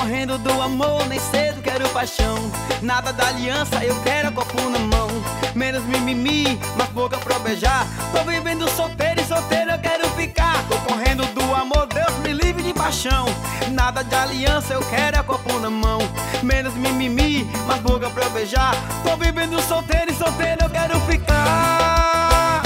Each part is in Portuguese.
correndo do amor, nem cedo quero paixão. Nada da aliança, eu quero a copo na mão. Menos mimimi, mas boca pra beijar. Tô vivendo solteiro e solteiro eu quero ficar. Tô correndo do amor, Deus me livre de paixão. Nada de aliança, eu quero a copo na mão. Menos mimimi, mas boca pra beijar. Tô vivendo solteiro e solteiro eu quero ficar.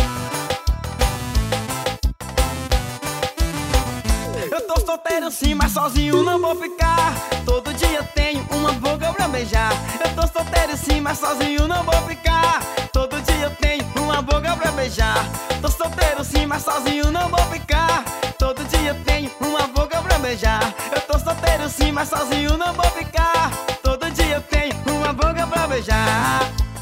Eu tô solteiro sim, mas sozinho não vou ficar. Todo dia tenho uma boca pra beijar. Eu tô solteiro sim, mas sozinho não vou ficar. Todo dia eu tenho uma boca pra beijar. Tô solteiro sim, mas sozinho não vou ficar. Todo dia eu tenho uma boca pra beijar. Eu tô solteiro sim, mas sozinho não vou ficar. Todo dia eu tenho uma boca pra beijar.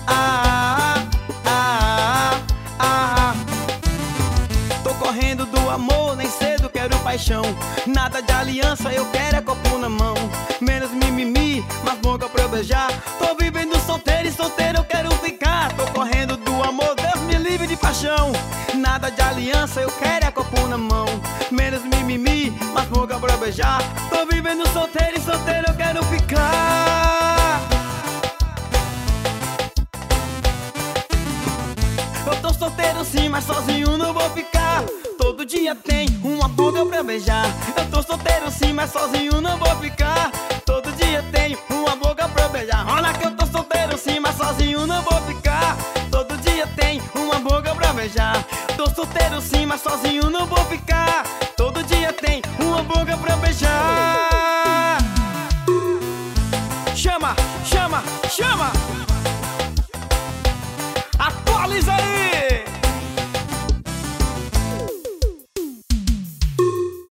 Tô correndo do amor, nem cedo quero paixão. Nada de aliança, eu quero é copo na mão. Menos mimimi, mas boca pra beijar. Tô vivendo solteiro e solteiro eu quero ficar. Tô correndo do amor, Deus me livre de paixão. Nada de aliança, eu quero é copo na mão. Menos mimimi, mas boca pra beijar. Tô vivendo solteiro e solteiro eu quero ficar. Eu tô solteiro sim, mas sozinho não vou ficar. Todo dia tem uma boca pra beijar. Eu tô solteiro sim, mas sozinho não vou ficar. Todo dia tem uma boca pra beijar. Olha que eu tô solteiro sim, mas sozinho não vou ficar. Todo dia tem uma boca pra beijar. Tô solteiro sim, mas sozinho não vou ficar. Todo dia tem uma boca pra beijar. Chama, chama, chama.